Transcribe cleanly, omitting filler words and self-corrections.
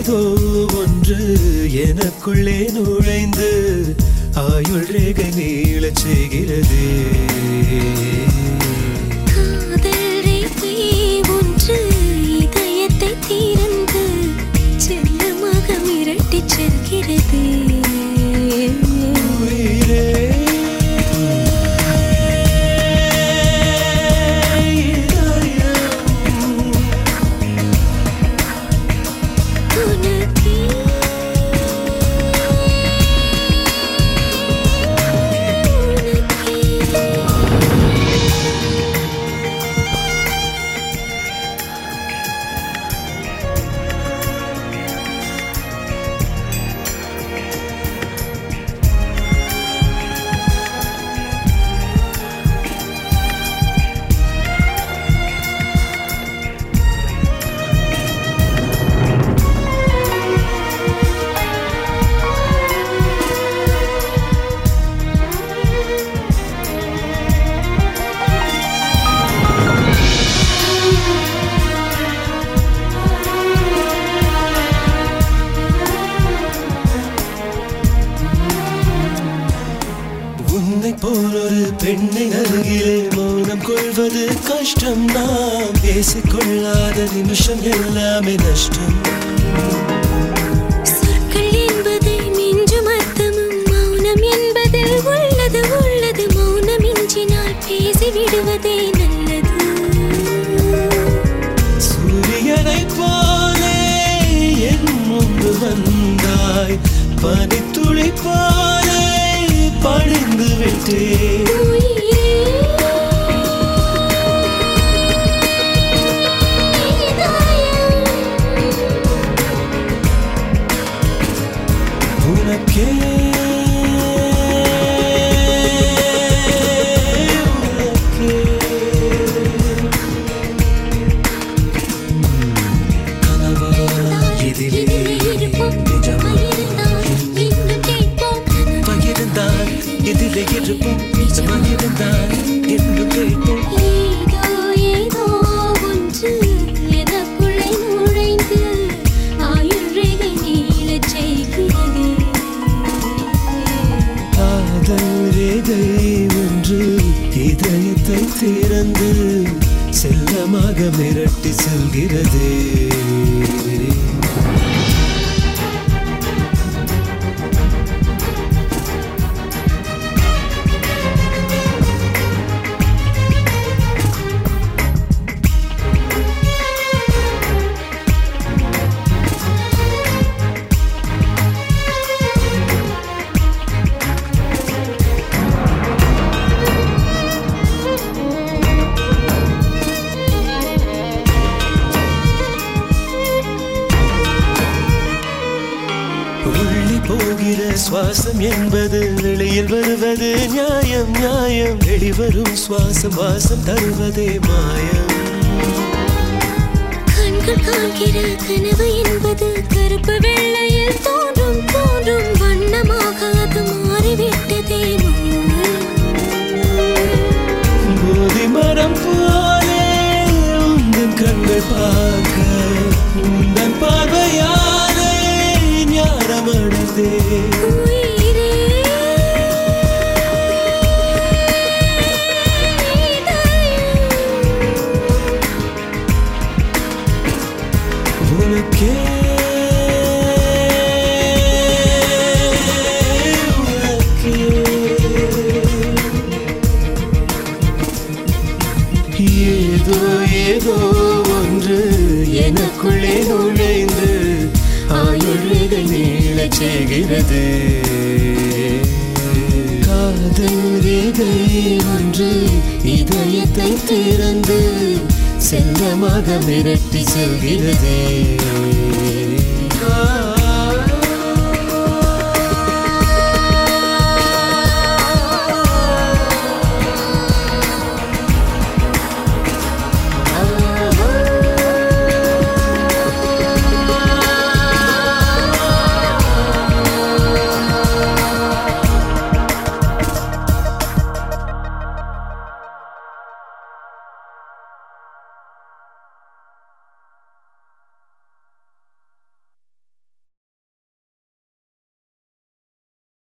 ஏதோ ஒன்று எனக்குள்ளே நுழைந்து ஆயுள் ரேகை நீளச் செய்கிறது. காதல் ரேகை ஒன்று இதயத்தை திறந்து செல்லமாக மிரட்டிச் செல்கிறது. போலொரு பெண்ணை அருகிலே மௌனம் கொள்வது கஷ்டம். நாம் பேசிக்கொள்ளாத நிமிஷம் எல்லாமே நஷ்டம். சொற்கள் என்பதை மிஞ்சும் அர்த்தமும் மௌனம் என்பதில் உள்ளது உள்ளது. மௌனம் இஞ்சினால் பேசிவிடுவதே நல்லது. சூரியனை போலே என் முன்பு வந்தாய், பனித்துளி போலே பணிந்து விட்டேன். உனக்கே கனவா இதிலே நிஜமா பகிர்ந்தான், இதிலே இருப்போம் நிஜமாயிருந்தான் என்று கேட்போம். ஏதோ ஏதோ ஒன்று எனக்குள்ளே நுழைந்து ஆயுள் ரேகை நீளச் செய்கிறது. காதல் ரேகை ஒன்று இதயத்தை திறந்து செல்லமாக மிரட்டி செல்கிறது. உள்ளி போகிற சுவாசம் என்பது வெளியில் வருவது நியாயம் நியாயம். வெளிவரும் சுவாசம் வாசம் தருவதே மாயம். கண்கள் காண்கிற கனவு என்பது கருப்பு வெள்ளையில் தோன்றும் தோன்றும் வண்ணமாக அது மாறிவிட்டதே. போதி மரம் போலே உந்தன் கண்கள் பார்க்க உந்தன் பார்வையாலே ஞானமடைந்தே. உனக்கே ஏதோ ஏதோ ஒன்று எனக்குள்ளே நுழைந்து ஆயுள் ரேகை நீளச் செய்கிறது. காதல் ரேகை ஒன்று இதயத்தை திறந்து செல்லமாக மிரட்டி செல்கிறது.